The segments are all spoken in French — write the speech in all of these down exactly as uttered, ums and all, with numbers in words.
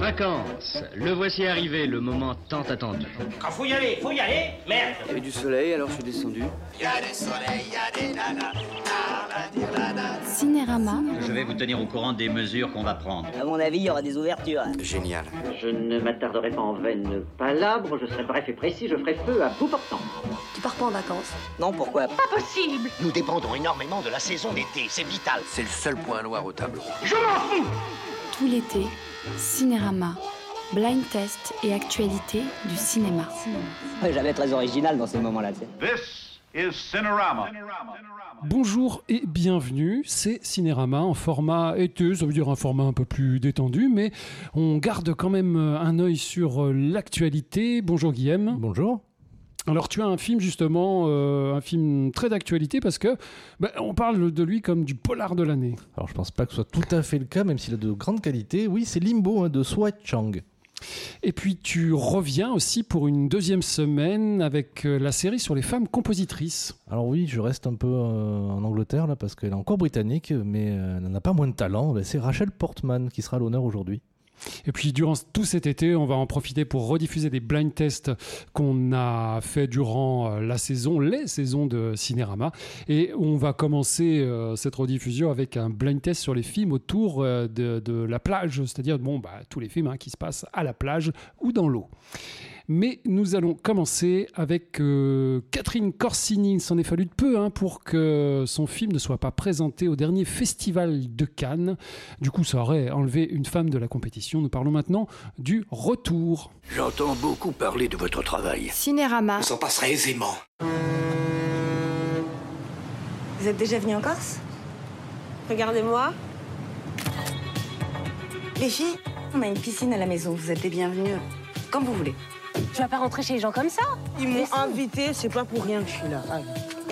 Vacances, le voici arrivé, le moment tant attendu. Quand faut y aller, faut y aller, merde. Il y avait du soleil, alors je suis descendu. Il y a des soleils, il y a des nanas, nana, Cinérama. Je vais vous tenir au courant des mesures qu'on va prendre. À mon avis, il y aura des ouvertures. Génial. Je ne m'attarderai pas en vaines palabres, je serai bref et précis, je ferai feu à bout portant. Tu pars pas en vacances? Non, pourquoi? Pas possible. Nous dépendons énormément de la saison d'été, c'est vital. C'est le seul point noir au tableau. Je m'en fous. Tout l'été, Cinérama. Blind test et actualité du cinéma. Ouais, jamais très original dans ces moments-là. This is Cinerama. Bonjour et bienvenue, c'est Cinérama en format été, ça veut dire un format un peu plus détendu, mais on garde quand même un œil sur l'actualité. Bonjour Guillaume. Bonjour. Alors tu as un film justement, euh, un film très d'actualité parce que bah, on parle de lui comme du polar de l'année. Alors je pense pas que ce soit tout à fait le cas, même s'il a de grandes qualités. Oui, c'est Limbo hein, de Swat Chang. Et puis tu reviens aussi pour une deuxième semaine avec la série sur les femmes compositrices. Alors oui, je reste un peu euh, en Angleterre là parce qu'elle est encore britannique, mais euh, elle n'a pas moins de talent. Ben, c'est Rachel Portman qui sera à l'honneur aujourd'hui. Et puis durant tout cet été, on va en profiter pour rediffuser des blind tests qu'on a fait durant la saison, les saisons de Cinérama. Et on va commencer euh, cette rediffusion avec un blind test sur les films autour euh, de, de la plage, c'est-à-dire bon, bah, tous les films hein, qui se passent à la plage ou dans l'eau. Mais nous allons commencer avec euh, Catherine Corsini. Il s'en est fallu de peu hein, pour que son film ne soit pas présenté au dernier festival de Cannes. Du coup, ça aurait enlevé une femme de la compétition. Nous parlons maintenant du retour. J'entends beaucoup parler de votre travail. Cinérama. On s'en passerait aisément. Vous êtes déjà venus en Corse? Regardez-moi. Les filles, on a une piscine à la maison. Vous êtes les bienvenues quand vous voulez. Tu vas pas rentrer chez les gens comme ça? Ils m'ont invité, c'est pas pour rien que je suis là. Allez.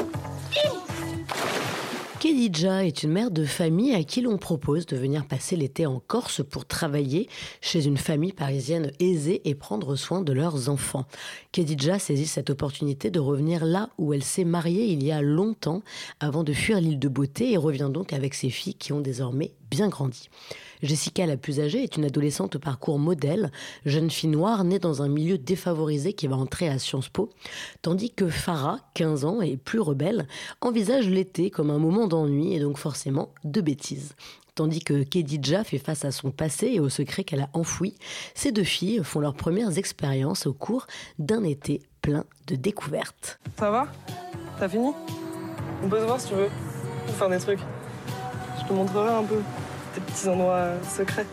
Khadija est une mère de famille à qui l'on propose de venir passer l'été en Corse pour travailler chez une famille parisienne aisée et prendre soin de leurs enfants. Khadija saisit cette opportunité de revenir là où elle s'est mariée il y a longtemps avant de fuir l'île de Beauté et revient donc avec ses filles qui ont désormais bien grandi. Jessica, la plus âgée, est une adolescente au parcours modèle, jeune fille noire née dans un milieu défavorisé qui va entrer à Sciences Po, tandis que Farah, quinze ans et plus rebelle, envisage l'été comme un moment d'ennui et donc forcément de bêtises. Tandis que Khadija fait face à son passé et aux secrets qu'elle a enfouis, ces deux filles font leurs premières expériences au cours d'un été plein de découvertes. Ça va? T'as fini? On peut se voir si tu veux, pour faire des trucs. Je te montrerai un peu tes petits endroits secrets.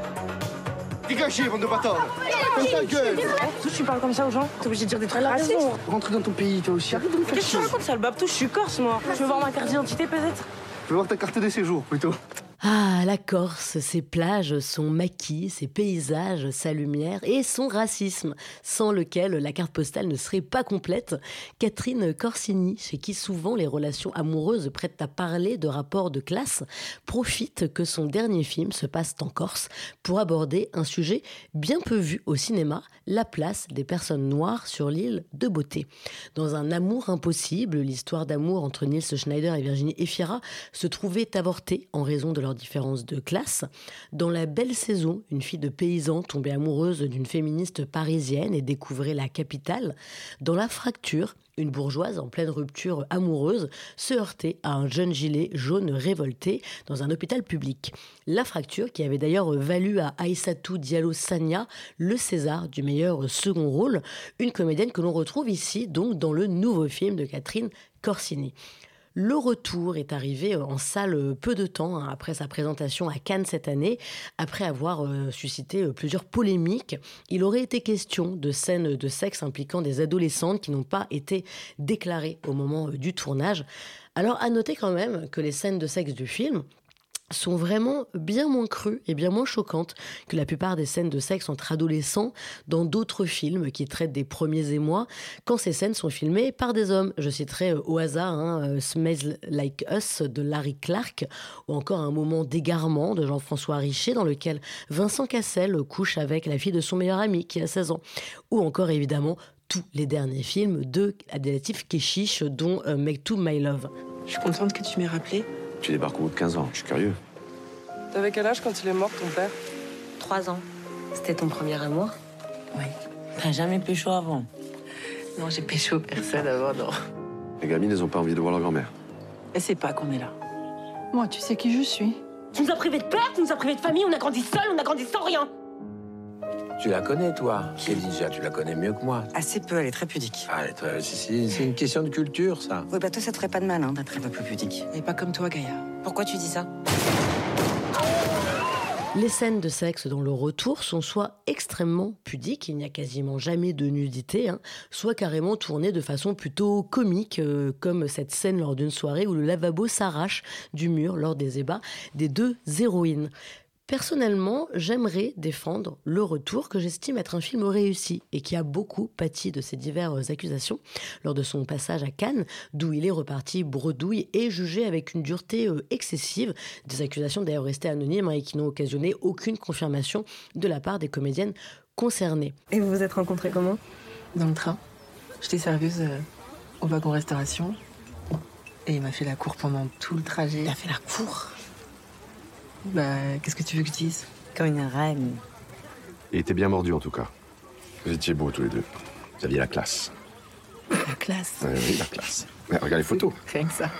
Dégagez, bande de bâtards! Comme ta gueule! Tout tu parles comme ça aux gens? T'es obligé de dire des trucs racistes? Rentre dans ton pays, toi aussi. Arrête de me faire Qu'est-ce que chier. tu racontes, sale babtou? Je suis corse, moi. Tu veux voir ma carte d'identité, peut-être? Je veux voir ta carte de séjour, plutôt. Ah, la Corse, ses plages, son maquis, ses paysages, sa lumière et son racisme, sans lequel la carte postale ne serait pas complète. Catherine Corsini, chez qui souvent les relations amoureuses prêtent à parler de rapports de classe, profite que son dernier film se passe en Corse pour aborder un sujet bien peu vu au cinéma, la place des personnes noires sur l'île de Beauté. Dans Un amour impossible, l'histoire d'amour entre Nils Schneider et Virginie Efira se trouvait avortée en raison de leur différence de classe. Dans La belle saison, une fille de paysan tombait amoureuse d'une féministe parisienne et découvrait la capitale. Dans La fracture, une bourgeoise en pleine rupture amoureuse se heurtait à un jeune gilet jaune révolté dans un hôpital public. La fracture qui avait d'ailleurs valu à Aïssatou Diallo Sagna le César du meilleur second rôle, une comédienne que l'on retrouve ici donc dans le nouveau film de Catherine Corsini. Le retour est arrivé en salle peu de temps hein, après sa présentation à Cannes cette année, après avoir euh, suscité euh, plusieurs polémiques. Il aurait été question de scènes de sexe impliquant des adolescentes qui n'ont pas été déclarées au moment euh, du tournage. Alors, à noter quand même que les scènes de sexe du film sont vraiment bien moins crues et bien moins choquantes que la plupart des scènes de sexe entre adolescents dans d'autres films qui traitent des premiers émois quand ces scènes sont filmées par des hommes. Je citerai euh, au hasard hein, Smells Like Us de Larry Clark ou encore Un moment d'égarement de Jean-François Richer dans lequel Vincent Cassel couche avec la fille de son meilleur ami qui a seize ans ou encore évidemment tous les derniers films de Abdelatif Kechiche dont euh, Make to My Love. Je suis contente que tu m'aies rappelé. Tu débarques au bout de quinze ans, je suis curieux. T'avais quel âge quand il est mort, ton père? Trois ans. C'était ton premier amour? Oui. T'as jamais pécho avant? Non, j'ai pécho personne avant, non. Les gamines, elles ont pas envie de voir leur grand-mère. Elle sait pas qu'on est là. Moi, tu sais qui je suis? Tu nous as privés de père, tu nous as privés de famille, on a grandi seul, on a grandi sans rien. Tu la connais, toi, Khadija, tu la connais mieux que moi. Assez peu, elle est très pudique. Ah, toi, c'est, c'est une question de culture, ça. Oui, bah toi, ça te ferait pas de mal hein, d'être un peu plus pudique. Elle est pas comme toi, Gaïa. Pourquoi tu dis ça? Les scènes de sexe dans Le Retour sont soit extrêmement pudiques, il n'y a quasiment jamais de nudité, hein, soit carrément tournées de façon plutôt comique, euh, comme cette scène lors d'une soirée où le lavabo s'arrache du mur lors des ébats des deux héroïnes. Personnellement, j'aimerais défendre Le Retour, que j'estime être un film réussi et qui a beaucoup pâti de ces diverses accusations lors de son passage à Cannes, d'où il est reparti bredouille et jugé avec une dureté excessive. Des accusations d'ailleurs restées anonymes hein, et qui n'ont occasionné aucune confirmation de la part des comédiennes concernées. Et vous vous êtes rencontrés comment? Dans le train. J'étais serveuse euh, au wagon restauration. Et il m'a fait la cour pendant tout le trajet. Il a fait la cour? Bah, qu'est-ce que tu veux que je dise? Comme une reine. Il était bien mordu, en tout cas. Vous étiez beaux, tous les deux. Vous aviez la classe. La classe? Oui, oui, la classe. Mais regarde les photos. Rien que ça.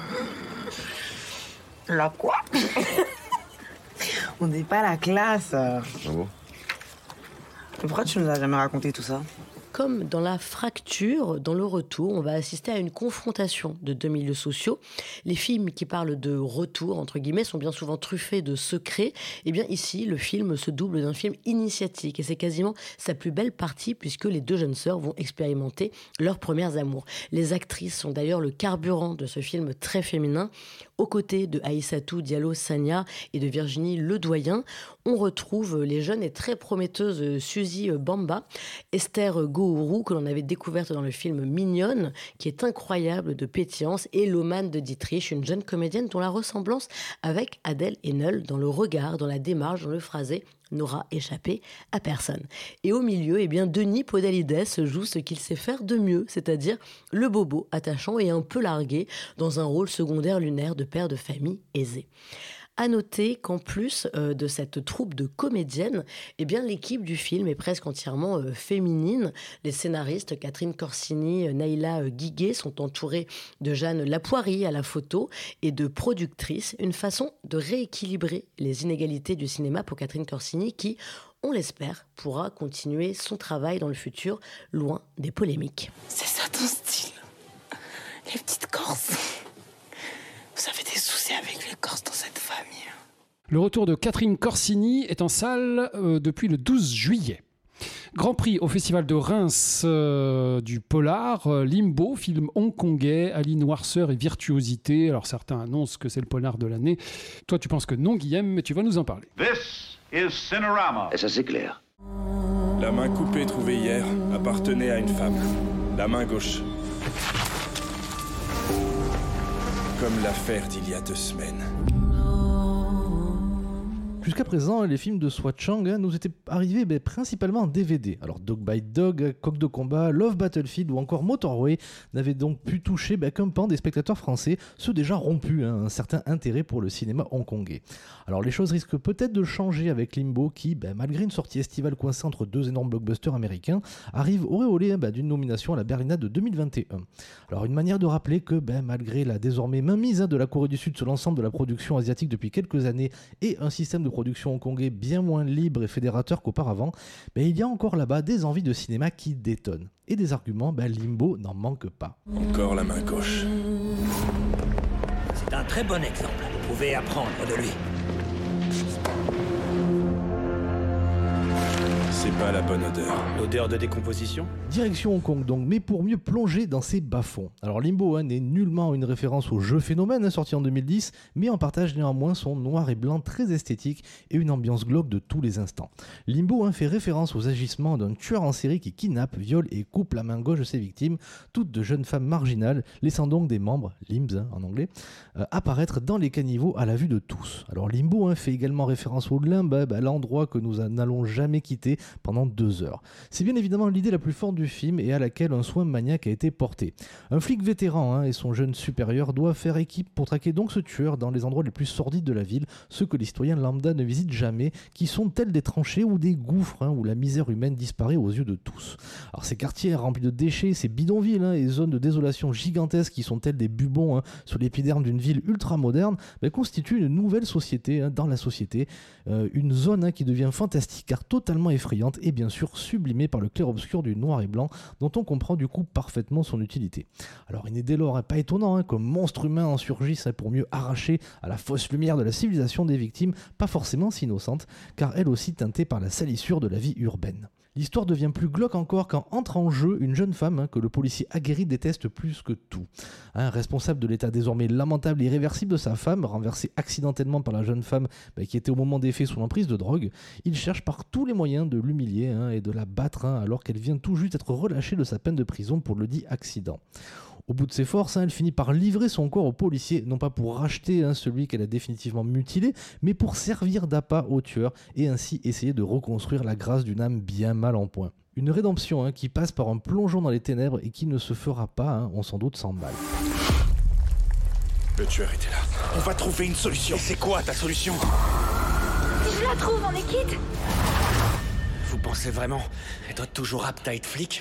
La quoi? On n'est pas la classe. Ah bon? Pourquoi tu nous as jamais raconté tout ça? Comme dans La Fracture, dans Le Retour, on va assister à une confrontation de deux milieux sociaux. Les films qui parlent de retour, entre guillemets, sont bien souvent truffés de secrets. Et bien ici, le film se double d'un film initiatique. Et c'est quasiment sa plus belle partie, puisque les deux jeunes sœurs vont expérimenter leurs premières amours. Les actrices sont d'ailleurs le carburant de ce film très féminin. Aux côtés de Aïssatou Diallo Sagna et de Virginie Ledoyen, on retrouve les jeunes et très prometteuses Suzy Bamba, Esther Gourou, que l'on avait découverte dans le film Mignonne, qui est incroyable de pétillance, et Lomane de Dietrich, une jeune comédienne dont la ressemblance avec Adèle Haenel dans le regard, dans la démarche, dans le phrasé, n'aura échappé à personne. Et au milieu, eh bien, Denis Podalides joue ce qu'il sait faire de mieux, c'est-à-dire le bobo attachant et un peu largué dans un rôle secondaire lunaire de père de famille aisé. À noter qu'en plus euh, de cette troupe de comédiennes, eh bien, l'équipe du film est presque entièrement euh, féminine. Les scénaristes Catherine Corsini, Naïla euh, Guiguet sont entourés de Jeanne Lapoirie à la photo et de productrices. Une façon de rééquilibrer les inégalités du cinéma pour Catherine Corsini qui, on l'espère, pourra continuer son travail dans le futur, loin des polémiques. C'est ça ton style? Les petites Corses? Vous avez des soucis avec les Corses dans cette famille? Le retour de Catherine Corsini est en salle euh, depuis le douze juillet. Grand prix au Festival de Reims euh, du Polar, euh, Limbo, film hongkongais, allie noirceur et virtuosité. Alors certains annoncent que c'est le polar de l'année. Toi tu penses que non, Guillaume, mais tu vas nous en parler. This is Cinerama. Et ça, c'est clair. La main coupée trouvée hier appartenait à une femme. La main gauche. Comme l'affaire d'il y a deux semaines. Jusqu'à présent, les films de Swat Chang hein, nous étaient arrivés ben, principalement en D V D. Alors Dog Bite Dog, Coq de combat, Love Battlefield ou encore Motorway n'avaient donc pu toucher ben, qu'un pan des spectateurs français, ceux déjà rompus hein, un certain intérêt pour le cinéma hongkongais. Alors les choses risquent peut-être de changer avec Limbo qui, ben, malgré une sortie estivale coincée entre deux énormes blockbusters américains, arrive auréolé hein, ben, d'une nomination à la Berlinade de deux mille vingt et un. Alors une manière de rappeler que ben, malgré la désormais mainmise hein, de la Corée du Sud sur l'ensemble de la production asiatique depuis quelques années et un système de production hongkongais bien moins libre et fédérateur qu'auparavant, ben, il y a encore là-bas des envies de cinéma qui détonnent. Et des arguments, ben, Limbo n'en manque pas. Encore la main gauche. C'est un très bon exemple. Vous pouvez apprendre de lui. C'est pas la bonne odeur. L'odeur de décomposition? Direction Hong Kong donc, mais pour mieux plonger dans ses bas-fonds. Alors Limbo hein, n'est nullement une référence au jeu Phénomène hein, sorti en deux mille dix, mais en partage néanmoins son noir et blanc très esthétique et une ambiance glauque de tous les instants. Limbo hein, fait référence aux agissements d'un tueur en série qui kidnappe, viole et coupe la main gauche de ses victimes, toutes de jeunes femmes marginales, laissant donc des membres, limbs hein, en anglais, euh, apparaître dans les caniveaux à la vue de tous. Alors Limbo hein, fait également référence au limbe, bah, l'endroit que nous n'allons jamais quitter, pendant deux heures. C'est bien évidemment l'idée la plus forte du film et à laquelle un soin maniaque a été porté. Un flic vétéran hein, et son jeune supérieur doivent faire équipe pour traquer donc ce tueur dans les endroits les plus sordides de la ville, ceux que les citoyens lambda ne visitent jamais, qui sont tels des tranchées ou des gouffres hein, où la misère humaine disparaît aux yeux de tous. Alors ces quartiers remplis de déchets, ces bidonvilles hein, et zones de désolation gigantesques qui sont tels des bubons hein, sur l'épiderme d'une ville ultra moderne, bah, constituent une nouvelle société hein, dans la société, euh, une zone hein, qui devient fantastique car totalement effrayante et bien sûr sublimée par le clair-obscur du noir et blanc dont on comprend du coup parfaitement son utilité. Alors il n'est dès lors hein, pas étonnant hein, qu'un monstre humain en surgisse hein, pour mieux arracher à la fausse lumière de la civilisation des victimes, pas forcément si innocentes, car elles aussi teintées par la salissure de la vie urbaine. L'histoire devient plus glauque encore quand entre en jeu une jeune femme hein, que le policier aguerri déteste plus que tout. Hein, responsable de l'état désormais lamentable et irréversible de sa femme, renversée accidentellement par la jeune femme bah, qui était au moment des faits sous l'emprise de drogue, il cherche par tous les moyens de l'humilier hein, et de la battre hein, alors qu'elle vient tout juste d'être relâchée de sa peine de prison pour le dit accident. Au bout de ses forces, hein, elle finit par livrer son corps au policier, non pas pour racheter hein, celui qu'elle a définitivement mutilé, mais pour servir d'appât au tueur et ainsi essayer de reconstruire la grâce d'une âme bien mal en point. Une rédemption hein, qui passe par un plongeon dans les ténèbres et qui ne se fera pas, hein, on s'en doute, sans mal. Le tueur était là. On va trouver une solution. Et c'est quoi ta solution? Si je la trouve, on est quitte. Vous pensez vraiment être toujours apte à être flic?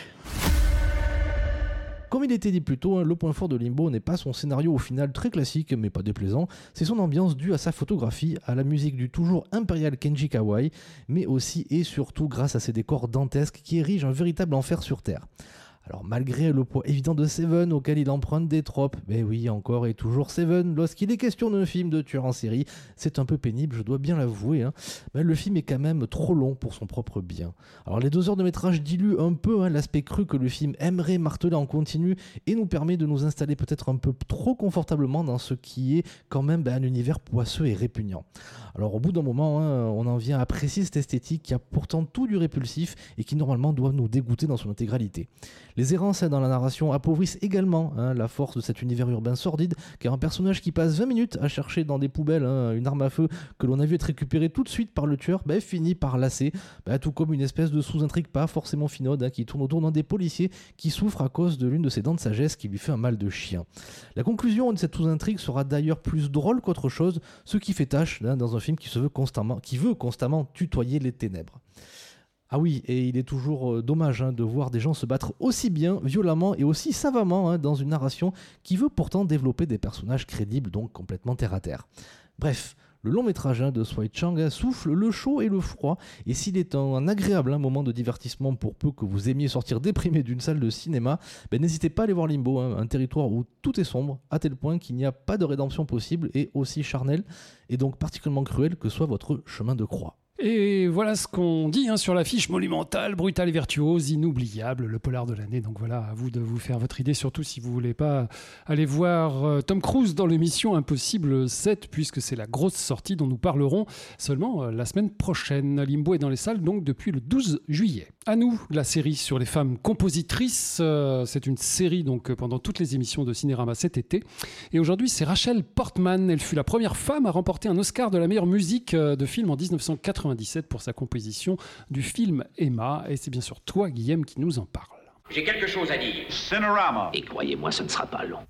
Comme il était dit plus tôt, hein, le point fort de Limbo n'est pas son scénario au final très classique mais pas déplaisant, c'est son ambiance due à sa photographie, à la musique du toujours impérial Kenji Kawai, mais aussi et surtout grâce à ses décors dantesques qui érigent un véritable enfer sur Terre. Alors malgré le poids évident de Seven auquel il emprunte des tropes, mais oui encore et toujours Seven, lorsqu'il est question d'un film de tueur en série, c'est un peu pénible, je dois bien l'avouer, hein. Mais le film est quand même trop long pour son propre bien. Alors les deux heures de métrage diluent un peu hein, l'aspect cru que le film aimerait marteler en continu et nous permet de nous installer peut-être un peu trop confortablement dans ce qui est quand même ben, un univers poisseux et répugnant. Alors au bout d'un moment, hein, on en vient à apprécier cette esthétique qui a pourtant tout du répulsif et qui normalement doit nous dégoûter dans son intégralité. Les errances hein, dans la narration appauvrissent également hein, la force de cet univers urbain sordide, car un personnage qui passe vingt minutes à chercher dans des poubelles hein, une arme à feu que l'on a vu être récupérée tout de suite par le tueur, bah, finit par lasser, bah, tout comme une espèce de sous-intrigue pas forcément finaude hein, qui tourne autour d'un des policiers qui souffre à cause de l'une de ses dents de sagesse qui lui fait un mal de chien. La conclusion de cette sous-intrigue sera d'ailleurs plus drôle qu'autre chose, ce qui fait tâche hein, dans un film qui se veut constamment, qui veut constamment tutoyer les ténèbres. Ah oui, et il est toujours euh, dommage hein, de voir des gens se battre aussi bien, violemment et aussi savamment hein, dans une narration qui veut pourtant développer des personnages crédibles, donc complètement terre-à-terre. Bref, le long métrage hein, de Swai Chang hein, souffle le chaud et le froid, et s'il est un, un agréable hein, moment de divertissement pour peu que vous aimiez sortir déprimé d'une salle de cinéma, ben, n'hésitez pas à aller voir Limbo, hein, un territoire où tout est sombre, à tel point qu'il n'y a pas de rédemption possible et aussi charnel, et donc particulièrement cruel que soit votre chemin de croix. Et voilà ce qu'on dit hein, sur l'affiche monumentale, brutale et virtuose, inoubliable, le polar de l'année. Donc voilà, à vous de vous faire votre idée, surtout si vous voulez pas aller voir euh, Tom Cruise dans l'émission Impossible sept, puisque c'est la grosse sortie dont nous parlerons seulement euh, la semaine prochaine. Limbo est dans les salles donc depuis le douze juillet. À nous, la série sur les femmes compositrices. Euh, c'est une série donc pendant toutes les émissions de Cinérama cet été. Et aujourd'hui, c'est Rachel Portman. Elle fut la première femme à remporter un Oscar de la meilleure musique de film en dix-neuf cent quatre-vingt-dix-sept pour sa composition du film Emma. Et c'est bien sûr toi, Guillaume, qui nous en parle. J'ai quelque chose à dire. Cinerama. Et croyez-moi, ce ne sera pas long.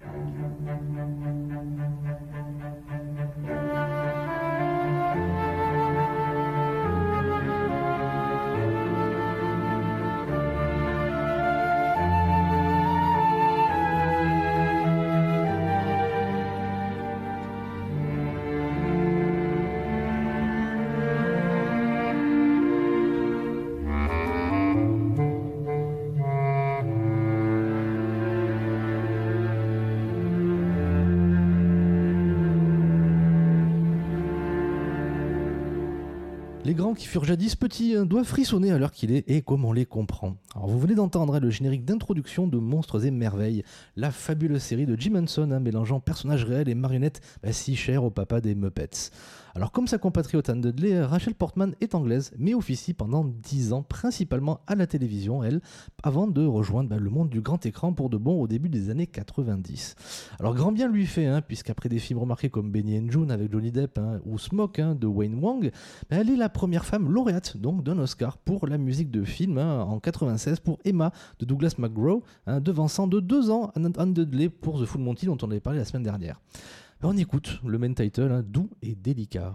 Les grands qui furent jadis petits hein, doivent frissonner à l'heure qu'il est et comme on les comprend. Alors vous venez d'entendre hein, le générique d'introduction de Monstres et Merveilles, la fabuleuse série de Jim Henson hein, mélangeant personnages réels et marionnettes bah, si chers au papa des Muppets. Alors comme sa compatriote Anne Dudley, Rachel Portman est anglaise, mais officie pendant dix ans, principalement à la télévision, elle, avant de rejoindre bah, le monde du grand écran pour de bon au début des années quatre-vingt-dix. Alors grand bien lui fait, hein, puisqu'après des films remarqués comme Benny and Joon avec Johnny Depp hein, ou Smoke hein, de Wayne Wong, bah, elle est la première femme lauréate donc d'un Oscar pour la musique de film hein, en quatre-vingt-seize pour Emma de Douglas McGraw, hein, devançant de deux ans Anne Dudley pour The Full Monty dont on avait parlé la semaine dernière. On écoute le main title, hein, doux et délicat.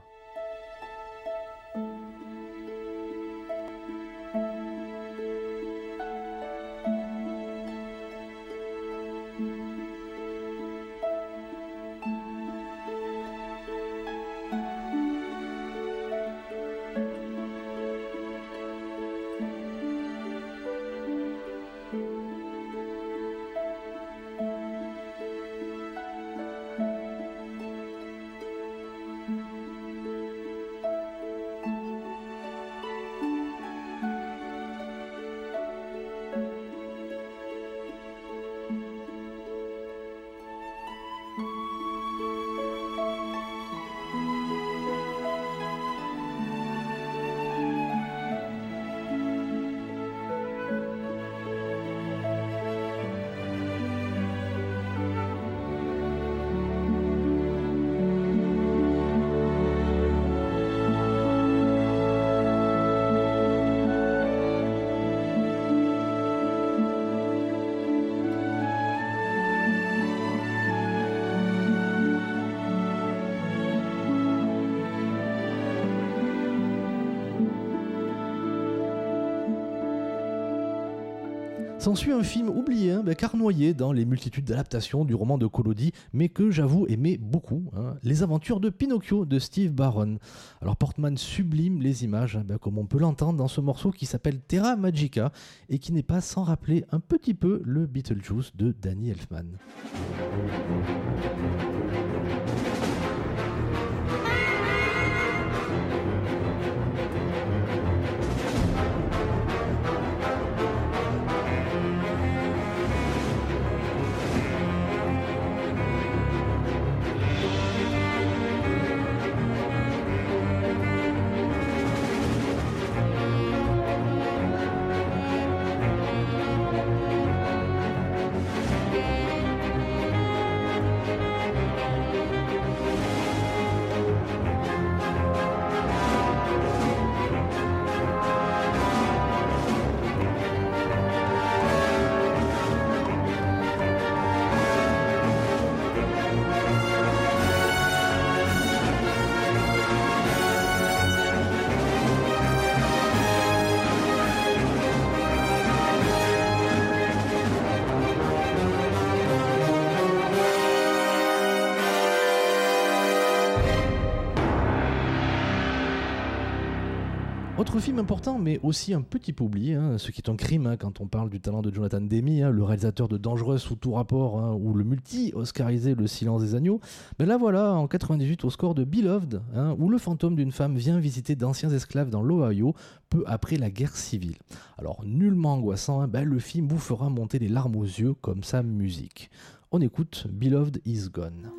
S'ensuit un film oublié, hein, bah, car noyé dans les multitudes d'adaptations du roman de Collodi, mais que j'avoue aimer beaucoup, hein, Les aventures de Pinocchio de Steve Barron. Alors Portman sublime les images, hein, bah, comme on peut l'entendre dans ce morceau qui s'appelle Terra Magica, et qui n'est pas sans rappeler un petit peu le Beetlejuice de Danny Elfman. Autre film important, mais aussi un petit peu oublié, hein, ce qui est un crime hein, quand on parle du talent de Jonathan Demme, hein, le réalisateur de Dangerous sous tout rapport, hein, ou le multi-oscarisé Le Silence des Agneaux. Mais là voilà, en quatre-vingt-dix-huit, au score de Beloved, hein, où le fantôme d'une femme vient visiter d'anciens esclaves dans l'Ohio, peu après la guerre civile. Alors nullement angoissant, hein, ben, le film vous fera monter les larmes aux yeux comme sa musique. On écoute Beloved is Gone.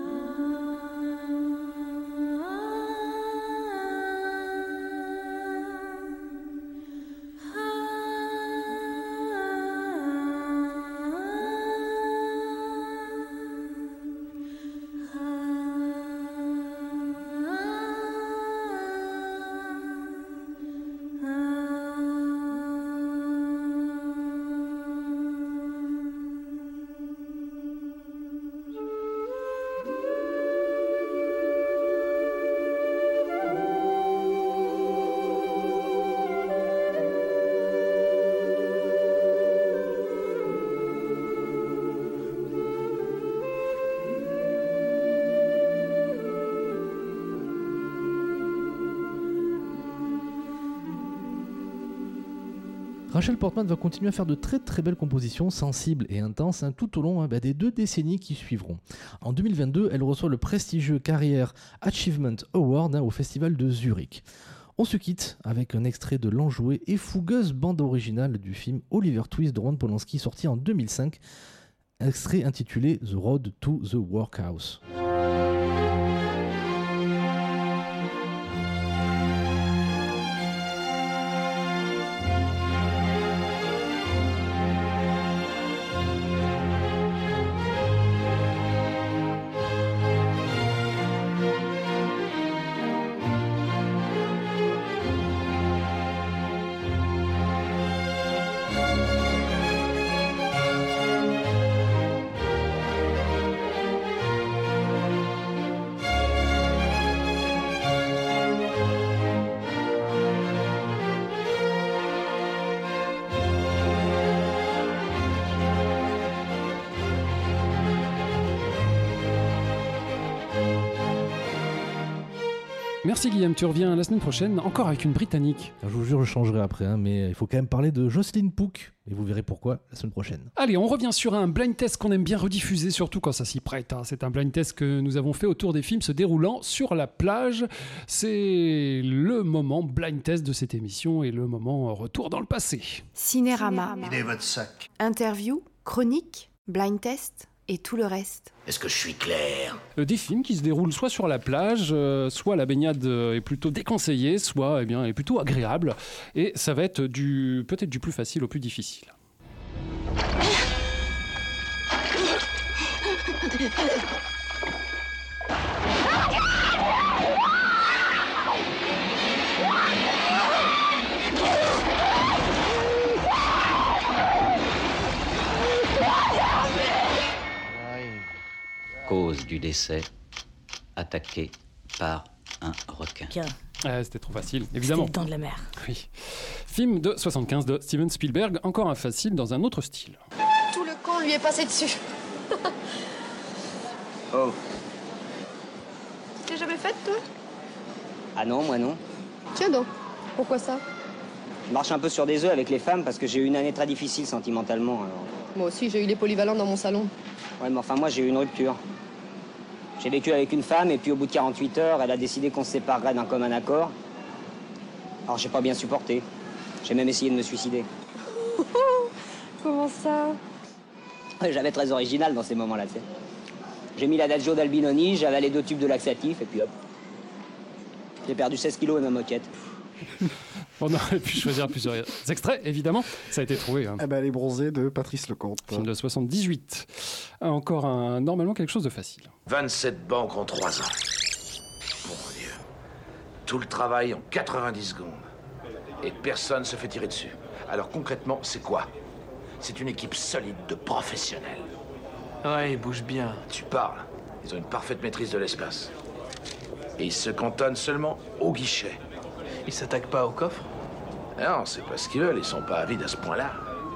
Rachel Portman va continuer à faire de très très belles compositions, sensibles et intenses, hein, tout au long hein, bah, des deux décennies qui suivront. En deux mille vingt-deux, elle reçoit le prestigieux Career Achievement Award hein, au Festival de Zurich. On se quitte avec un extrait de l'enjouée et fougueuse bande originale du film Oliver Twist de Roman Polanski sorti en deux mille cinq, extrait intitulé The Road to the Workhouse. Merci Guillaume, tu reviens la semaine prochaine, encore avec une Britannique. Je vous jure, je changerai après, hein, mais il faut quand même parler de Jocelyn Pook, et vous verrez pourquoi la semaine prochaine. Allez, on revient sur un blind test qu'on aime bien rediffuser, surtout quand ça s'y prête. Hein. C'est un blind test que nous avons fait autour des films se déroulant sur la plage. C'est le moment blind test de cette émission et le moment retour dans le passé. Cinérama. Il est votre sac. Interview, chronique, blind test et tout le reste. Est-ce que je suis clair ? Euh, Des films qui se déroulent soit sur la plage, euh, soit la baignade euh, est plutôt déconseillée, soit eh bien, elle est plutôt agréable. Et ça va être du, peut-être du plus facile au plus difficile. Cause du décès, attaqué par un requin. Tiens. Ah, c'était trop facile, évidemment. C'était le temps de la mer. Oui. Film de soixante-quinze de Steven Spielberg, encore un facile dans un autre style. Tout le camp lui est passé dessus. Oh. Tu t'es jamais faite, toi? Ah non, moi non. Tiens donc. Pourquoi ça? Je marche un peu sur des œufs avec les femmes parce que j'ai eu une année très difficile sentimentalement. Alors... Moi aussi, j'ai eu les polyvalents dans mon salon. Ouais, mais enfin, moi, j'ai eu une rupture. J'ai vécu avec une femme et puis au bout de quarante-huit heures, elle a décidé qu'on se séparerait d'un commun accord. Alors, j'ai pas bien supporté. J'ai même essayé de me suicider. Comment ça? Ouais, j'avais très original dans ces moments-là, tu sais. J'ai mis l'adagio d'Albinoni, j'ai avalé deux tubes de laxatif et puis hop. J'ai perdu seize kilos et ma moquette. On aurait pu choisir plusieurs extraits, évidemment. Ça a été trouvé. Hein. Eh ben, Les Bronzés de Patrice Lecomte. Film de soixante-dix-huit. Encore un, normalement quelque chose de facile. vingt-sept banques en trois ans. Mon Dieu. Tout le travail en quatre-vingt-dix secondes. Et personne se fait tirer dessus. Alors concrètement, c'est quoi? C'est une équipe solide de professionnels. Ouais, ils bougent bien. Tu parles. Ils ont une parfaite maîtrise de l'espace. Et ils se cantonnent seulement au guichet. Ils s'attaquent pas au coffre? Non, c'est pas ce qu'ils veulent, ils sont pas avides à ce point-là.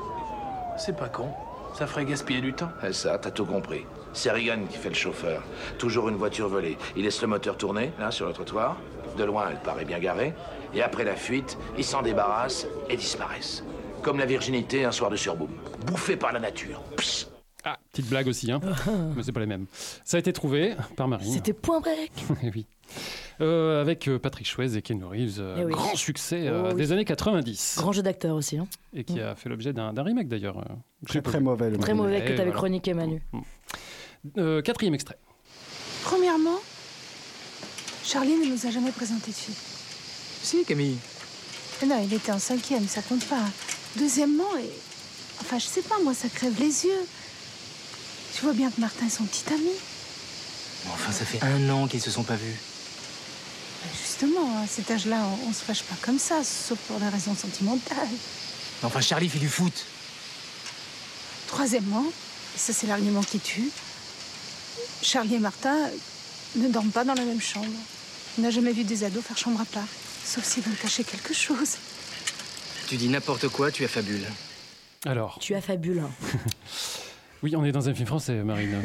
C'est pas con. Ça ferait gaspiller du temps. Et ça, t'as tout compris. C'est Reagan qui fait le chauffeur. Toujours une voiture volée. Il laisse le moteur tourner, là, sur le trottoir. De loin, elle paraît bien garée. Et après la fuite, ils s'en débarrassent et disparaissent. Comme la virginité un soir de surboom. Bouffée par la nature. Psst. Ah, petite blague aussi, hein. Mais c'est pas les mêmes. Ça a été trouvé par Marine. C'était Point Break. Oui. Euh, avec Patrick Swayze et Keanu Reeves, euh, eh oui. grand succès euh, oh, des oui. années quatre-vingt-dix. Grand jeu d'acteur aussi. Hein. Et qui a fait l'objet d'un, d'un remake d'ailleurs. Très très mauvais. Le très mauvais que tu avais voilà. chroniqué, Manu. Euh, quatrième extrait. Premièrement, Charlie ne nous a jamais présenté de fille. Si, Camille. Non, il était en cinquième, ça compte pas. Deuxièmement, et... enfin, je sais pas, moi, ça crève les yeux. Tu vois bien que Martin est son petit ami. Enfin, ça fait un an qu'ils se sont pas vus. Justement, à cet âge-là, on, on se fâche pas comme ça, sauf pour des raisons sentimentales. Enfin, Charlie fait du foot. Troisièmement, et ça c'est l'argument qui tue, Charlie et Martin ne dorment pas dans la même chambre. On n'a jamais vu des ados faire chambre à part, sauf s'ils veulent cacher quelque chose. Tu dis n'importe quoi, tu affabule. Alors. Tu affabules. Oui, on est dans un film français, Marine.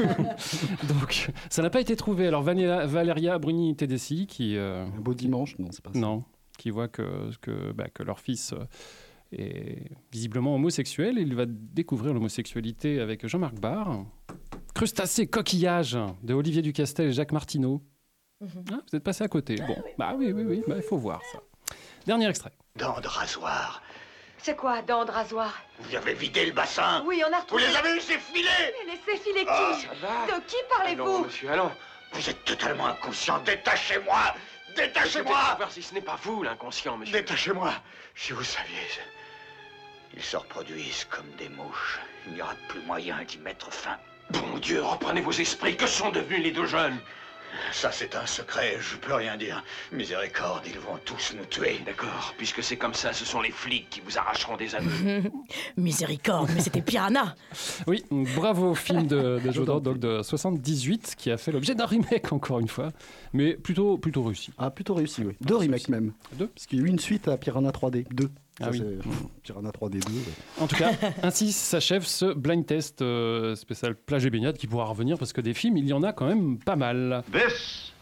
Donc, ça n'a pas été trouvé. Alors, Valéria, Valéria Bruni Tedeschi, qui... Euh, un beau dimanche, non, c'est pas ça. Non, qui voit que, que, bah, que leur fils euh, est visiblement homosexuel. Et il va découvrir l'homosexualité avec Jean-Marc Barr. Crustacés, coquillage de Olivier Ducastel et Jacques Martineau. Mm-hmm. Ah, vous êtes passé à côté. Ah, bon, oui. bah oui, oui, oui, il bah, faut voir ça. Dernier extrait. Dents de rasoir. C'est quoi, dents de rasoir? Vous avez vidé le bassin? Oui, on a retrouvé... Vous les avez laissés filer? Mais laissez filer qui? Oh, ça va. De qui parlez-vous? Allons, monsieur, allons. Vous êtes totalement inconscient. Détachez-moi! Détachez-moi! Si ce n'est pas vous, l'inconscient, monsieur. Détachez-moi! Si vous saviez... Ils se reproduisent comme des mouches. Il n'y aura plus moyen d'y mettre fin. Bon Dieu, reprenez vos esprits. Que sont devenus les deux jeunes? Ça, c'est un secret, je peux rien dire. Miséricorde, ils vont tous nous tuer. D'accord, puisque c'est comme ça, ce sont les flics qui vous arracheront des aveux. Miséricorde, mais c'était Piranha. Oui, bravo, film de, de Joe donc de soixante-dix-huit, qui a fait l'objet d'un remake, encore une fois, mais plutôt, plutôt réussi. Ah, plutôt réussi, oui. Deux remakes même. Deux. Parce qu'il y a eu une suite à Piranha trois D, deux. Ah ça, oui. Piranha trois D deux. Ouais. En tout cas, ainsi s'achève ce blind test euh, spécial plage et baignade qui pourra revenir parce que des films, il y en a quand même pas mal. This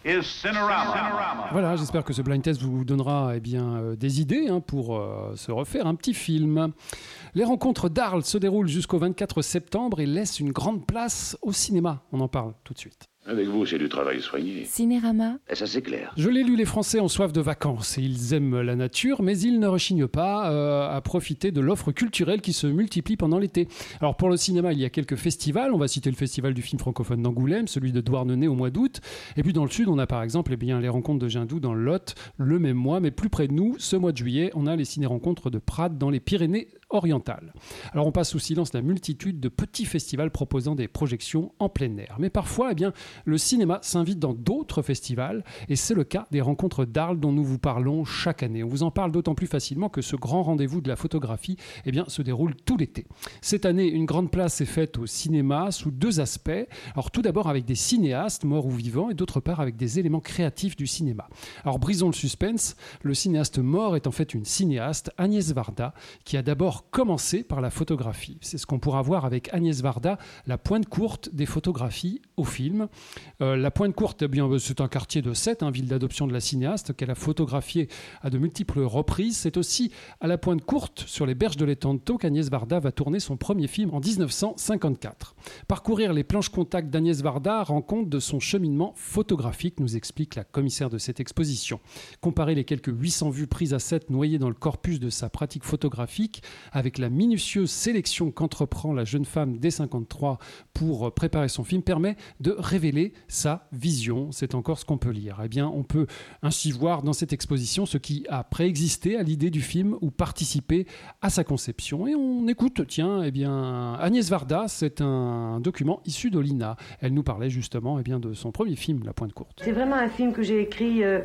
is Cinerama. Voilà, j'espère que ce blind test vous donnera eh bien, euh, des idées hein, pour euh, se refaire un petit film. Les rencontres d'Arles se déroulent jusqu'au vingt-quatre septembre et laissent une grande place au cinéma. On en parle tout de suite. Avec vous, c'est du travail soigné. Cinérama. Et ça, c'est clair. Je l'ai lu, les Français ont soif de vacances et ils aiment la nature, mais ils ne rechignent pas euh, à profiter de l'offre culturelle qui se multiplie pendant l'été. Alors pour le cinéma, il y a quelques festivals. On va citer le festival du film francophone d'Angoulême, celui de Douarnenez au mois d'août. Et puis dans le sud, on a par exemple eh bien, les rencontres de Jindoux dans le Lot le même mois. Mais plus près de nous, ce mois de juillet, on a les ciné-rencontres de Prades dans les Pyrénées orientales. Alors on passe sous silence la multitude de petits festivals proposant des projections en plein air. Mais parfois, eh bien, le cinéma s'invite dans d'autres festivals et c'est le cas des rencontres d'Arles dont nous vous parlons chaque année. On vous en parle d'autant plus facilement que ce grand rendez-vous de la photographie eh bien, se déroule tout l'été. Cette année, une grande place est faite au cinéma sous deux aspects. Alors tout d'abord avec des cinéastes, morts ou vivants, et d'autre part avec des éléments créatifs du cinéma. Alors brisons le suspense, le cinéaste mort est en fait une cinéaste, Agnès Varda, qui a d'abord commencé par la photographie. C'est ce qu'on pourra voir avec Agnès Varda, la pointe courte des photographies au film. Euh, la Pointe Courte, eh bien, c'est un quartier de Sète, hein, ville d'adoption de la cinéaste, qu'elle a photographié à de multiples reprises. C'est aussi à la Pointe Courte, sur les berges de l'Étang qu'Agnès Varda va tourner son premier film en dix-neuf cent cinquante-quatre. Parcourir les planches contact d'Agnès Varda rend compte de son cheminement photographique, nous explique la commissaire de cette exposition. Comparer les quelques huit cents vues prises à Sète noyées dans le corpus de sa pratique photographique avec la minutieuse sélection qu'entreprend la jeune femme dès cinquante-trois pour préparer son film permet de révéler sa vision. C'est encore ce qu'on peut lire. Eh bien, on peut ainsi voir dans cette exposition ce qui a préexisté à l'idée du film ou participé à sa conception. Et on écoute, tiens, eh bien, Agnès Varda, c'est un document issu de l'I N A. Elle nous parlait justement eh bien, de son premier film, La Pointe Courte. C'est vraiment un film que j'ai écrit euh,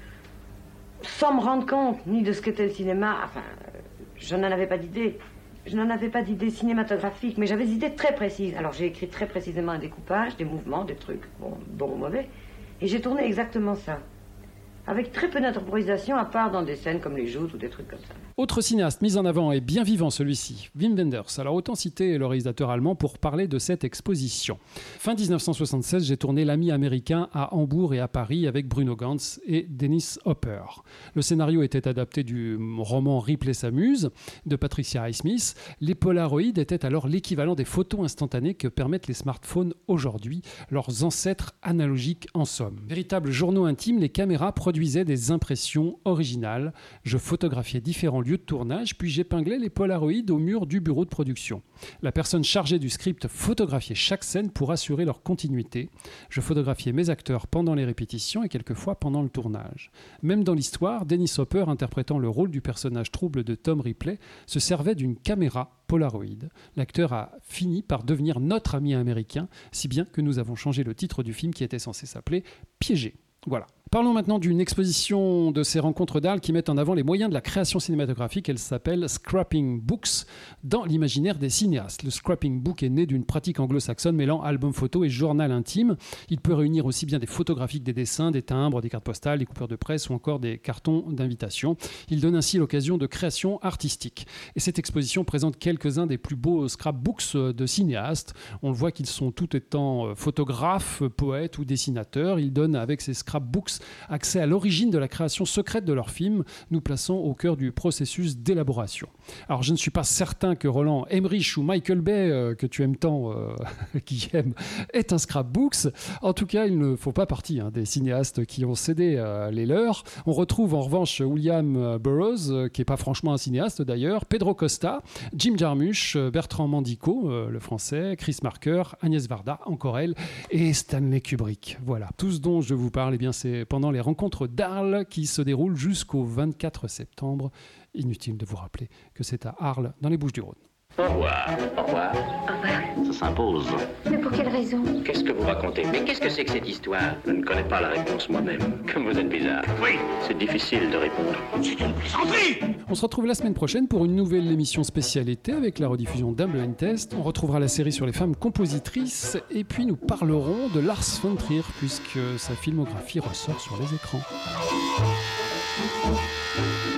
sans me rendre compte ni de ce qu'était le cinéma. Enfin, euh, je n'en avais pas d'idée. Je n'en avais pas d'idée cinématographique, mais j'avais des idées très précises. Alors j'ai écrit très précisément un découpage, des mouvements, des trucs, bon, bon ou mauvais, et j'ai tourné exactement ça. Avec très peu d'improvisation, à part dans des scènes comme les joutes ou des trucs comme ça. Autre cinéaste mis en avant et bien vivant celui-ci, Wim Wenders. Alors autant citer le réalisateur allemand pour parler de cette exposition. Fin dix-neuf cent soixante-seize, j'ai tourné L'Ami américain à Hambourg et à Paris avec Bruno Ganz et Dennis Hopper. Le scénario était adapté du roman Ripley s'amuse de Patricia Highsmith. Les polaroïdes étaient alors l'équivalent des photos instantanées que permettent les smartphones aujourd'hui, leurs ancêtres analogiques en somme. Véritables journaux intimes, les caméras produisaient des impressions originales. Je photographiais différents lieu de tournage, puis j'épinglais les polaroïdes au mur du bureau de production. La personne chargée du script photographiait chaque scène pour assurer leur continuité. Je photographiais mes acteurs pendant les répétitions et quelquefois pendant le tournage. Même dans l'histoire, Dennis Hopper, interprétant le rôle du personnage trouble de Tom Ripley, se servait d'une caméra polaroïde. L'acteur a fini par devenir notre ami américain, si bien que nous avons changé le titre du film qui était censé s'appeler Piégé. Voilà. Parlons maintenant d'une exposition de ces rencontres d'Arles qui mettent en avant les moyens de la création cinématographique. Elle s'appelle Scrapping Books dans l'imaginaire des cinéastes. Le Scrapping Book est né d'une pratique anglo-saxonne mêlant album photo et journal intime. Il peut réunir aussi bien des photographies que des dessins, des timbres, des cartes postales, des coupures de presse ou encore des cartons d'invitation. Il donne ainsi l'occasion de création artistique. Et cette exposition présente quelques-uns des plus beaux scrapbooks de cinéastes. On le voit qu'ils sont tout étant photographes, poètes ou dessinateurs. Ils donnent avec ces scrapbooks accès à l'origine de la création secrète de leur film, nous plaçant au cœur du processus d'élaboration. Alors je ne suis pas certain que Roland Emmerich ou Michael Bay, euh, que tu aimes tant, euh, qui aime, est un scrapbooks. En tout cas, il ne faut pas partie hein, des cinéastes qui ont cédé euh, les leurs. On retrouve en revanche William Burroughs, euh, qui n'est pas franchement un cinéaste d'ailleurs, Pedro Costa, Jim Jarmusch, Bertrand Mandico, euh, le français, Chris Marker, Agnès Varda, encore elle, et Stanley Kubrick. Voilà, tout ce dont je vous parle, eh bien, c'est pendant les rencontres d'Arles qui se déroulent jusqu'au vingt-quatre septembre. Inutile de vous rappeler que c'est à Arles, dans les Bouches-du-Rhône. Au revoir. Au revoir. Au revoir. Ça s'impose. Mais pour quelle raison? Qu'est-ce que vous racontez? Mais qu'est-ce que c'est que cette histoire? Je ne connais pas la réponse moi-même. Comme vous êtes bizarre. Oui. C'est difficile de répondre. C'est une plaisanterie! On se retrouve la semaine prochaine pour une nouvelle émission spéciale été avec la rediffusion d'un blind test. On retrouvera la série sur les femmes compositrices et puis nous parlerons de Lars von Trier puisque sa filmographie ressort sur les écrans.